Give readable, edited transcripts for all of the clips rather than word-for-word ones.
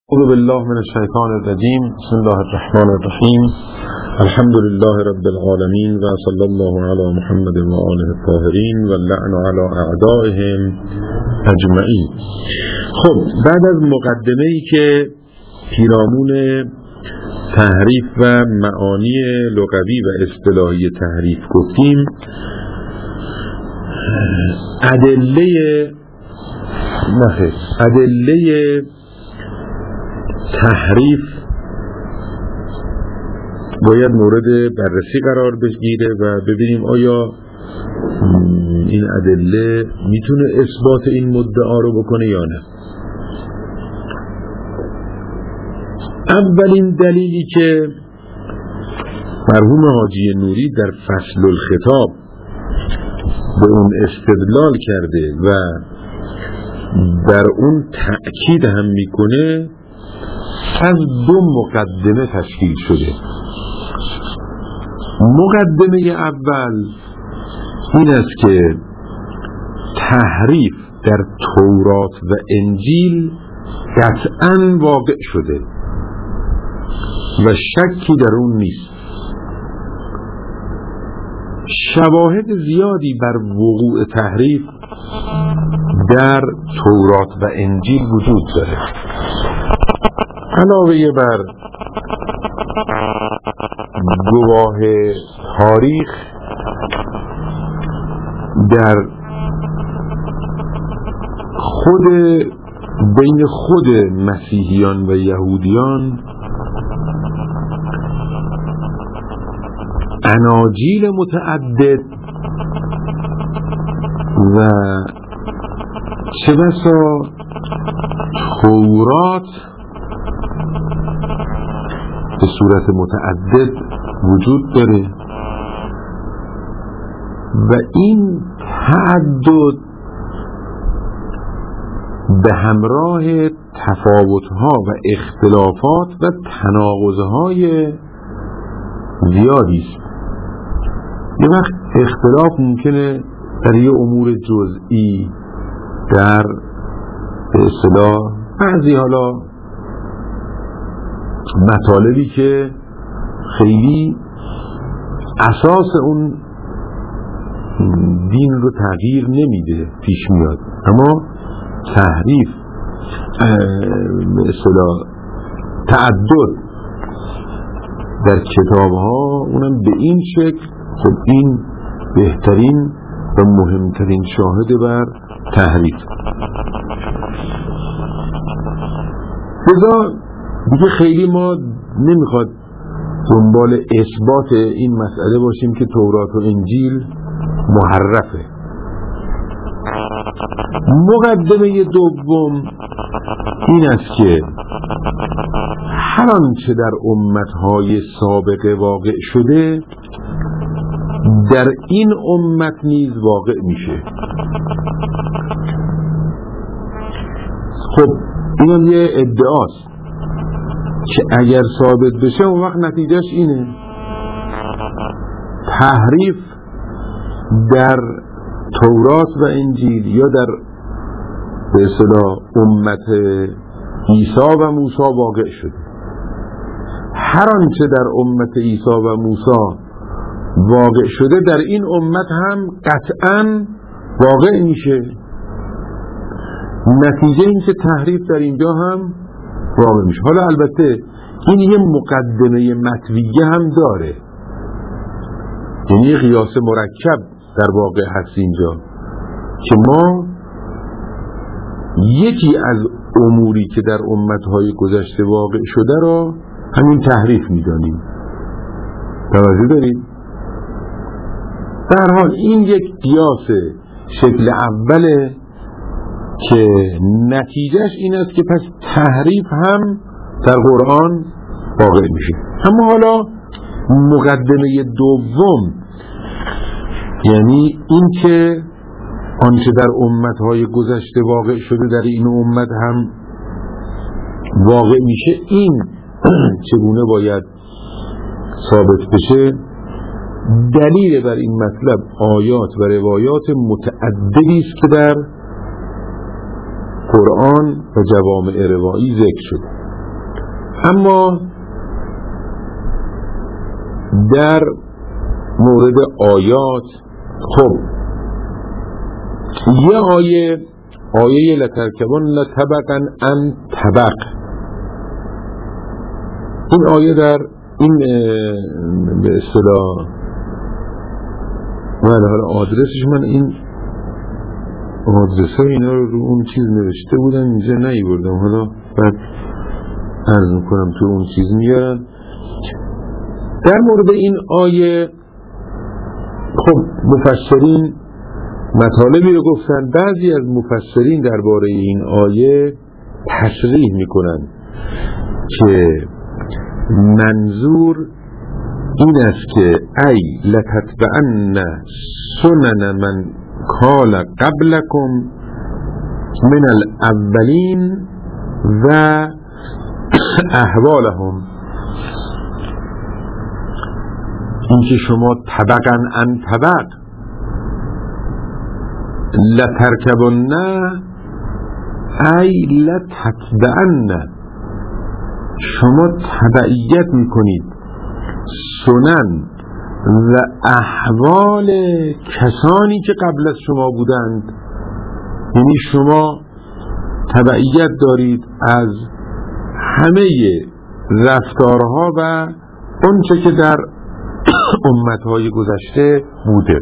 أعوذ بالله من الشيطان الرجيم. بسم الله الرحمن الرحيم. الحمد لله رب العالمين وصلى الله على محمد وآله الطاهرين واللعن على أعدائهم أجمعين. خب بعد از مقدمه‌ای که پیرامون تحریف و معانی لغوی و اصطلاحی تحریف گفتیم، ادله تحریف باید مورد بررسی قرار بگیره و ببینیم آیا این ادله میتونه اثبات این مدعا رو بکنه یا نه. اولین دلیلی که مرحوم حاجی نوری در فصل الخطاب به اون استدلال کرده و در اون تأکید هم میکنه از دو مقدمه تشکیل شده. مقدمه اول این است که تحریف در تورات و انجیل قطعاً واقع شده و شکی در اون نیست. شواهد زیادی بر وقوع تحریف در تورات و انجیل وجود داره. علاوه بر گواه تاریخ در بین خود مسیحیان و یهودیان اناجیل متعدد و چه بسا تورات به صورت متعدد وجود داره و این تعدد به همراه تفاوت‌ها و اختلافات و تناقض‌های زیادی است. یه وقت اختلاف ممکنه در یه امور جزئی، در به اصطلاح بعضی حالا مطالبی که خیلی اساس اون دین رو تغییر نمیده پیش میاد، اما تحریف به اصطلاح تعدد در کتاب‌ها اونم به این شکل، خب این بهترین و مهمترین شاهد بر تحریف. لذا دیگه خیلی ما نمیخواد دنبال اثبات این مسئله باشیم که تورات و انجیل محرفه. مقدمه دوم این است که هر آنچه در امتهای سابقه واقع شده در این امت نیز واقع میشه. خب این یه ادعاست که اگر ثابت بشه اون وقت نتیجهش اینه تحریف در تورات و انجیل یا در به اصطلاح امت عیسی و موسی واقع شده. هر آنچه در امت عیسی و موسی واقع شده در این امت هم قطعاً واقع میشه. نتیجه این که تحریف در اینجا هم واقع میشه. حالا البته این یه مقدمه مطویه هم داره، یعنی یه قیاس مرکب در واقع هست اینجا که ما یکی از اموری که در امتهای گذشته واقع شده را همین تحریف میدانیم. توجه دارید؟ در حال این یک قیاس شکل اوله که نتیجهش این است که پس تحریف هم در قرآن واقع میشه. اما حالا مقدمه دوم، یعنی این که آنچه در امتهای گذشته واقع شده در این امت هم واقع میشه، این چگونه باید ثابت بشه؟ دلیل بر این مطلب آیات و روایات متعددی است که در قرآن و جوامع روایی ذکر شده. اما در مورد آیات، خب یه آیه لترکبن طبقا عن طبق، این آیه در این به اصطلاح حالا آدرسش، من این آدرس ها اینا رو اون چیز نوشته بودن اینجا نیوردم، حالا بعد عرض میکنم تو اون چیز میارن. در مورد این آیه خب مفسرین مطالبی رو گفتن. بعضی از مفسرین درباره این آیه تصریح میکنن که منظور این است که ای لتتبعن سنن من کان قبلکم من الاولین و احوالهم، این که شما طبقا عن طبق لترکبن ای لتتبعن، شما تبعیت میکنید سنن و احوال کسانی که قبل از شما بودند، یعنی شما تبعیت دارید از همه رفتارها و اونچه که در امتهای گذشته بوده.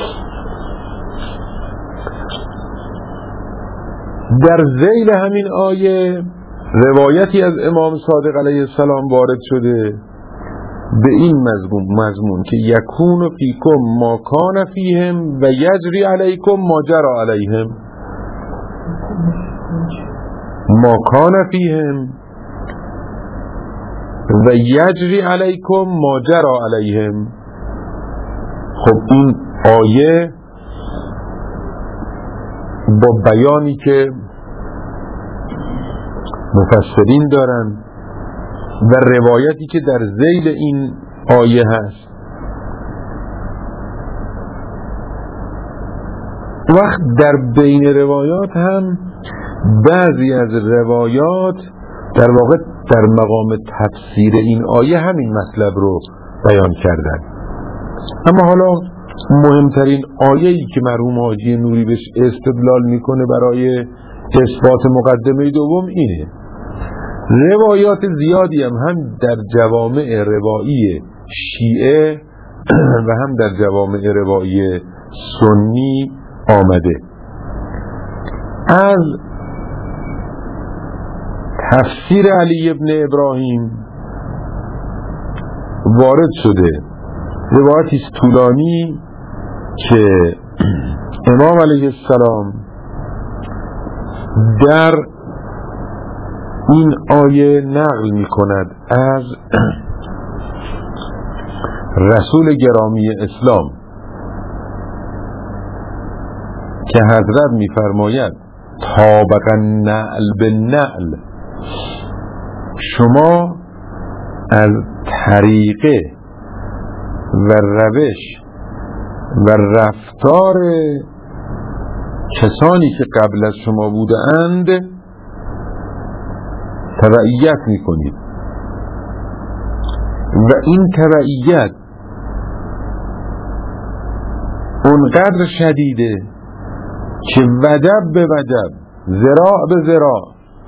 در ذیل همین آیه روایتی از امام صادق علیه السلام وارد شده به این مضمون که یکون فیکم ما کان فیهم و یجری علیکم ما جری علیهم، ما کان فیهم و یجری علیکم ما جری علیهم. خب این آیه با بیانی که مفسرین دارن و روایتی که در ذیل این آیه هست، وقت در بین روایات هم بعضی از روایات در واقع در مقام تفسیر این آیه همین مطلب رو بیان کردن. اما حالا مهمترین آیه‌ای که مرحوم حاجی نوری بهش استدلال میکنه برای اثبات مقدمه دوم اینه. روایات زیادی هم در جوامع روایی شیعه و هم در جوامع روایی سنی آمده. از تفسیر علی ابن ابراهیم وارد شده روایتی طولانی که امام علیه السلام در این آیه نقل می کند از رسول گرامی اسلام که حضرت می فرماید طابق النعل بالنعل، شما از طریقه و روش و رفتار کسانی که قبل از شما بوده اند تبعیت می کنید و این تبعیت اونقدر شدیده که وجب به وجب، ذراع به ذراع،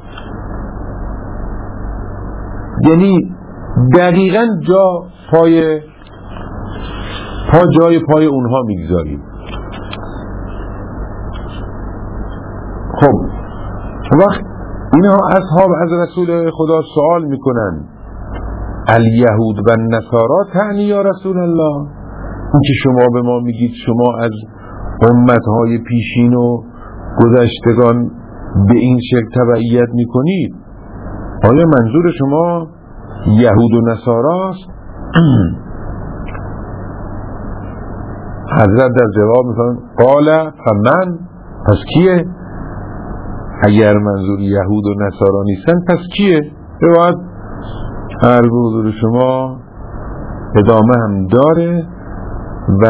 یعنی دقیقاً جای پای اونها میگذارید. خب وقت اینها اصحاب از رسول خدا سوال میکنن الیهود و نصارا تعنی یا رسول الله، این که شما به ما میگید شما از امتهای پیشین و گذشتگان به این شکل تبعیت میکنید، آیا منظور شما یهود و نصاراست؟ حضرت در جواب میکنن قال فمن، پس کیه؟ اگر منظور یهود و نصارا نیستن پس کیه؟ باید هر حضور شما ادامه هم داره و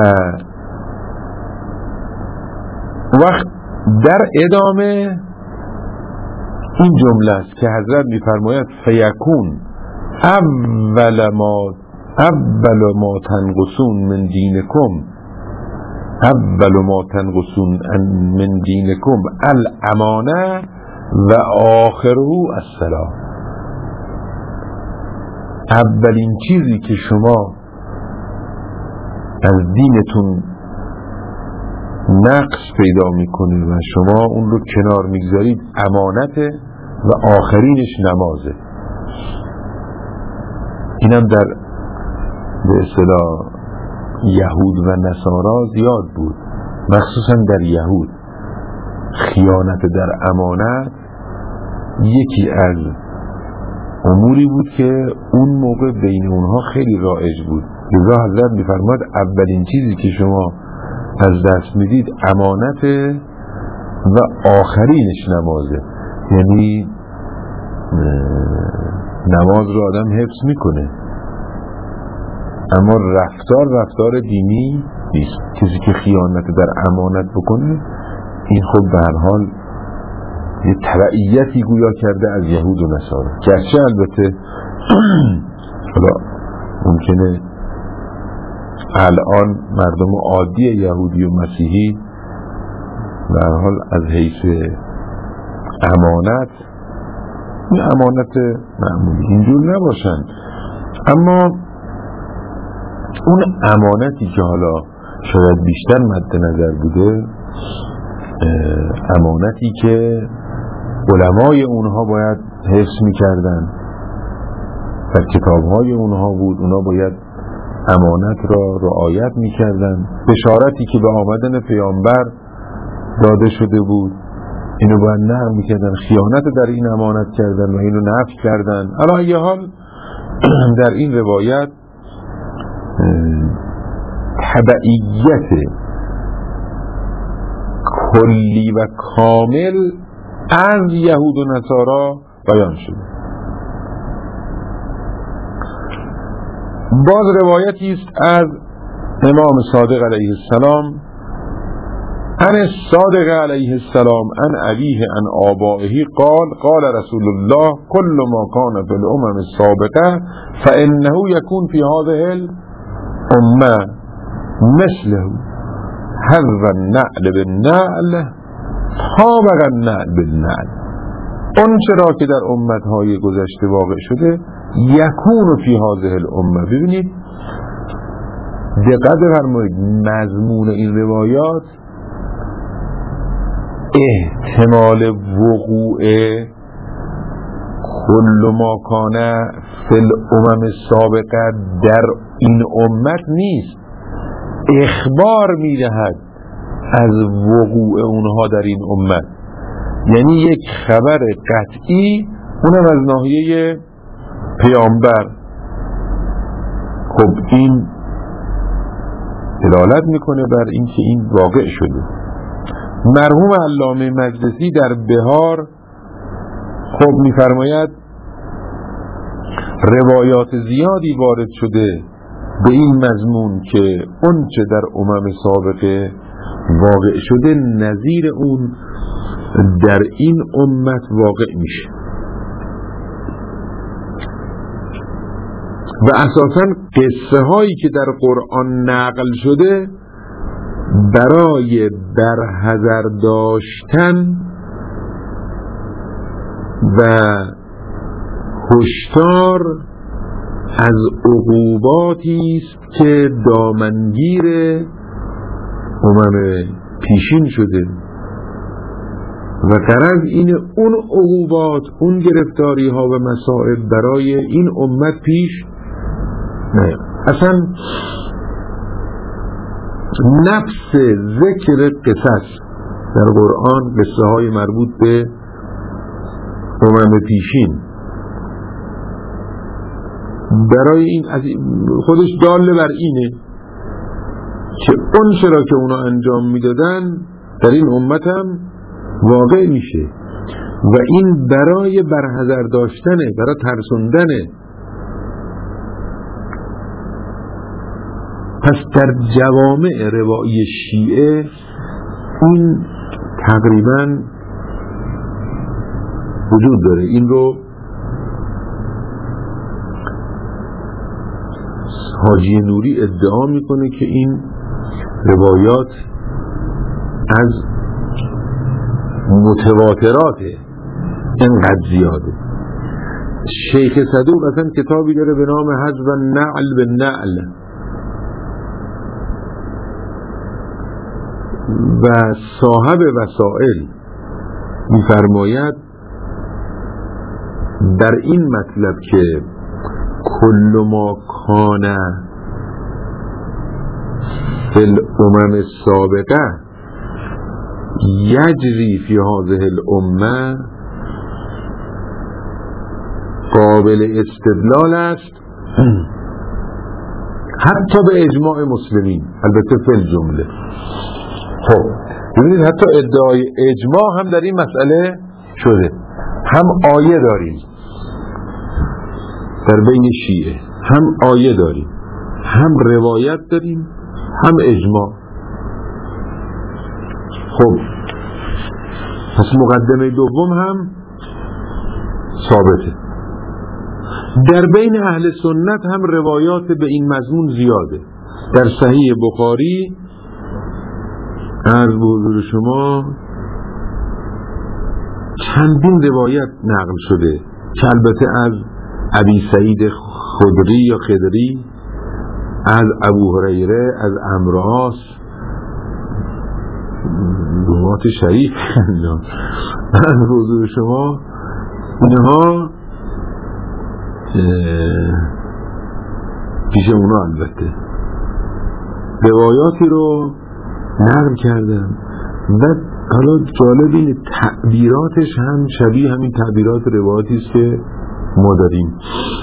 وقت در ادامه این جمله است که حضرت میفرماید فیکون اول ما تنقصون من دینکم من دینکم الامانه و آخره السلام. اولین چیزی که شما از دینتون نقص پیدا میکنه و شما اون رو کنار میگذارید امانته و آخرینش نمازه. اینم در به اصطلاح یهود و نصارا زیاد بود، مخصوصا در یهود. خیانت در امانت یکی از اموری بود که اون موقع بین اونها خیلی رایج بود. لذا حضرت می‌فرماد اولین چیزی که شما از دست میدید امانته و آخرینش نمازه. یعنی نماز رو آدم حفظ میکنه اما رفتار دینی نیست. کسی که خیانت در امانت بکنه این خب به هر حال یه تبعیتی گویا کرده از یهود و نصارا. گرچه البته حالا ممکنه الان مردم عادی یهودی و مسیحی به هر حال از حیث امانت این امانت معمولی اینجور نباشن، اما اون امانتی که حالا شاید بیشتر مد نظر بوده، امانتی که علمای اونها باید حفظ میکردن و کتابهای اونها بود، اونها باید امانت را رعایت میکردن. بشارتی که به آمدن پیامبر داده شده بود اینو باید نقل میکردن. خیانت در این امانت کردن و اینو نفی کردن. علی ای حال در این روایت تبعیت کلی و کامل از یهود و نصارا بیان شده. باز روایتی است از امام صادق علیه السلام عن الصادق علیه السلام عن ابیه عن آبائه قال رسول الله كل ما كان في الامم السابقه فانه يكون في هذه الامه مثله حذف النعل بالنعل طابق النعل بالنعل. اون چرا که در امتهای گذشته واقع شده یکون فی هذه الامه. ببینید دقت فرمایید مضمون این روایات احتمال وقوع کل ما کان فی الامم السابقه در این امت نیست، اخبار میدهد از وقوع اونها در این امت. یعنی یک خبر قطعی اونم از ناحیه پیامبر. خب این دلالت میکنه بر این که این واقع شده. مرحوم علامه مجلسی در بهار خب میفرماید روایات زیادی وارد شده به این مضمون که اون چه در امم سابقه واقع شده نظیر اون در این امت واقع میشه و اساساً قصه هایی که در قرآن نقل شده برای برحذر داشتن و هشدار از عقوباتی است که دامنگیر امم پیشین شده و غرض این اون عقوبات، اون گرفتاری ها و مصائب برای این امت پیش نه. اصلا نفس ذکر قصص در قرآن، قصه های مربوط به امم پیشین، برای این خودش دال بر اینه که اون چرا که اونا انجام میدادن در این امت هم واقع میشه و این برای برحذر داشتنه، برای ترسوندنه. پس در جوامع روایی شیعه این تقریبا وجود داره. این رو حاجی نوری ادعا میکنه که این روایات از متواتراته، اینقدر زیاده. شیخ صدوق اصلا کتابی داره به نام حذف النعل بالنعل و صاحب وسائل میفرماید در این مطلب که کل ما کان فی الامم السابقه یجری فی هذه الامه قابل استدلال است، حتی به اجماع مسلمین، البته فی الجمله. خب ببینید حتی ادعای اجماع هم در این مسئله شده. هم آیه داریم در بین شیعه، هم آیه داریم، هم روایت داریم، هم اجماع. خب پس مقدمه دوم هم ثابته. در بین اهل سنت هم روایات به این مضمون زیاده. در صحیح بخاری از حضور شما چندین روایت نقل شده که البته از ابی سعید خدری یا خدری، از ابو هریره، از عمرو عاص، روایات شریف از حضور شما، اینها پیش اونا البته روایاتی رو نقل کردن و حالا جالب اینه تعبیراتش هم شبیه همین تعبیرات روایاتی است که ما داریم.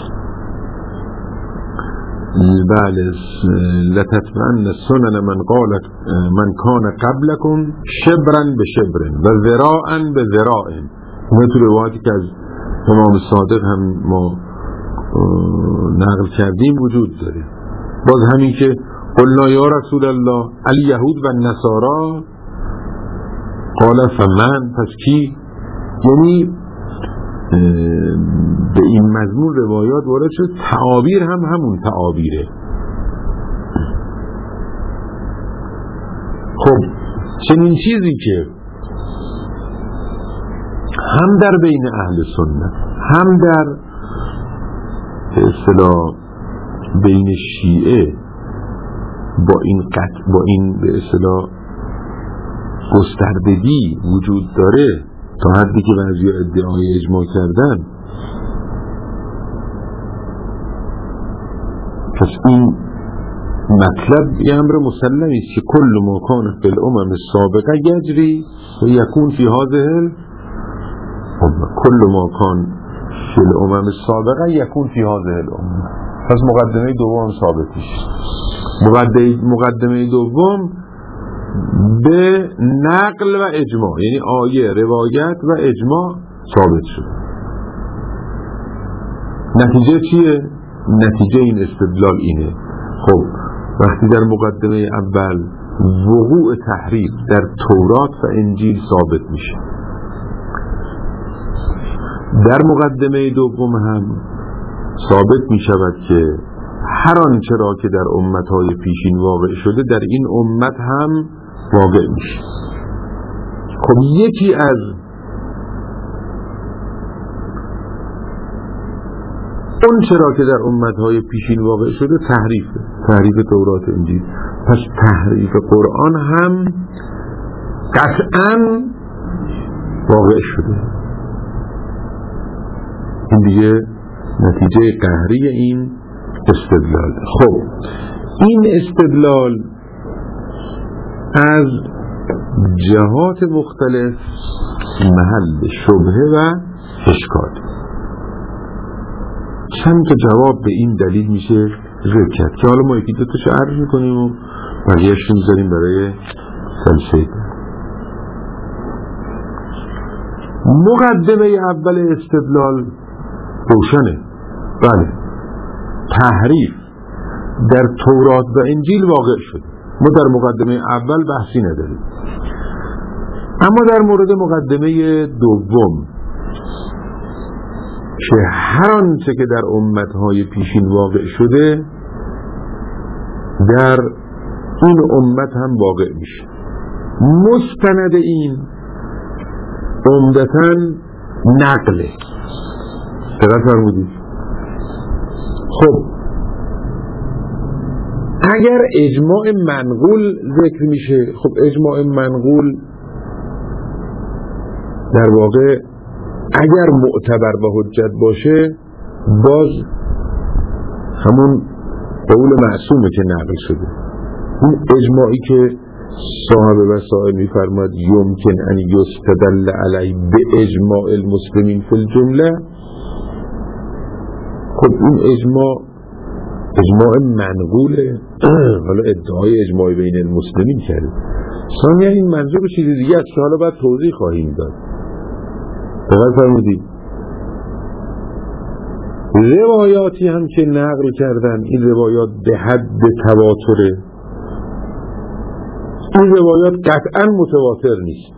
بله، لتتبعن سنن من قال من کان قبلکم شبرا به شبر و ذراعا به ذراع. این تو روایاتی که از امام صادق هم ما نقل کردیم وجود داره. باز همین که قلنا یا رسول الله الیهود و النصارا قال فمن، پس کی؟ یعنی به این مضمون روایات وارد شد. تعابیر هم همون تعابیره. خب چنین چیزی که هم در بین اهل سنت، هم در به اصطلاح بین شیعه با این به اصطلاح گستردگی وجود داره تا حدی که بعضی ادعای اجماع کردن، پس این مطلب یه امر مسلمی است که کل ما کان فی الامم السابقه یجری و یکون فی هذه الامه، کل ما کان فی الامم السابقه یکون فی هذه الامه. پس مقدمه دوم ثابت میشه. مقدمه دوم به نقل و اجماع، یعنی آیه، روایت و اجماع ثابت شد. نتیجه چیه؟ نتیجه این استدلال اینه. خب وقتی در مقدمه اول وقوع تحریف در تورات و انجیل ثابت میشه، در مقدمه دوم هم ثابت میشود که هر آنچه را که در امتهای پیشین واقع شده در این امت هم واقع میشه. خب یکی از اون چرا که در امتهای پیشین واقع شده تحریف تورات انجیل، پس تحریف قرآن هم قطعاً واقع شده. این دیگه نتیجه قهری این استدلال. خب این استدلال از جهات مختلف محل شبهه و اشکال. چند تا جواب به این دلیل میشه ذکر کرد که حالا ما یکی دو تاشو عرض میکنیم و بقیه‌اش رو میذاریم برای سلسله. مقدمه اول استدلال روشنه. بله، تحریف در تورات و انجیل واقع شده. ما در مقدمه اول بحثی نداریم. اما در مورد مقدمه دوم که هر آنچه که در امتهای پیشین واقع شده در این امت هم واقع میشه. مستند این عمدتاً نقله. دقت فرمودید؟ خب اگر اجماع منقول ذکر میشه، خب اجماع منقول در واقع اگر معتبر و حجت باشه باز همون قول معصومه که نقل شده. این اجماعی که صاحب وسائل میفرماد یمکن ان یستدل علی به اجماع المسلمین فی الجمله، خب این اجماع منقوله. حالا ادعای اجماع بین المسلمین کرد، ثانیا این منظور چیزی دیگه است که حالا باید توضیح خواهیم داد. دقت فرمودید؟ روایاتی هم که نقل کردن، این روایات به حد تواتره، این روایات قطعا متواتر نیست.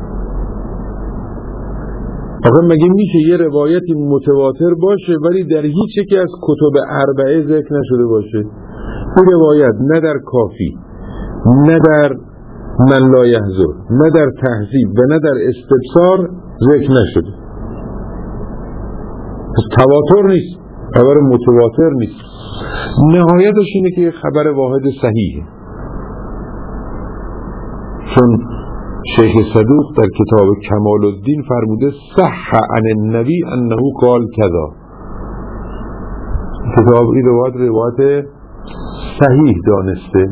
آخه مگه میشه یه روایتی متواتر باشه ولی در هیچ یکی از کتب اربعه ذکر نشده باشه؟ این روایت نه در کافی، نه در من لا یحضر، نه در تهذیب و نه در استبصار ذکر نشده. پس تواتر نیست، خبر متواتر نیست. نهایتش اینه که خبر واحد صحیحه، چون شیخ صدوق در کتاب کمال الدین فرموده صح عن النبی انه قال کذا. کتاب این روایت صحیح دانسته.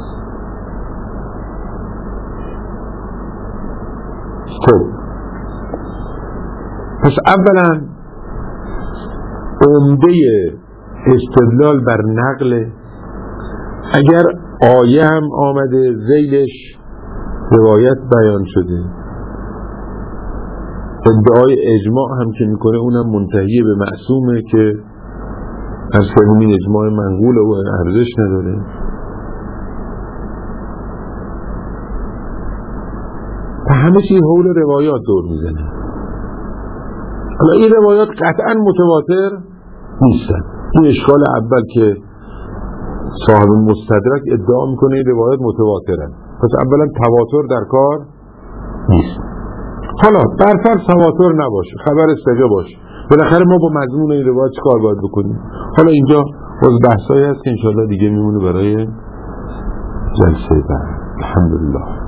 خب پس اولا عمده استدلال بر نقل، اگر آیه هم آمده ذیلش روایت بیان شده، ادعای اجماع هم که میکنه اونم منتهی به معصومه که از این اجماع منقول و ارزش نداره. و همه چیز حول روایات دور میزنه. حالا این روایات قطعا متواتر نیستن. این اشکال اول که صاحب مستدرک ادعا میکنه این روایات متواترن، پس اولا تواتر در کار نیست. حالا برفرض تواتر نباشه، خبر سجا باشه، بالاخره ما با مضمون این روایت چه کار باید بکنیم؟ حالا اینجا باز بحثایی هست که انشاءالله دیگه میمونه برای جلسه بعد. الحمدلله.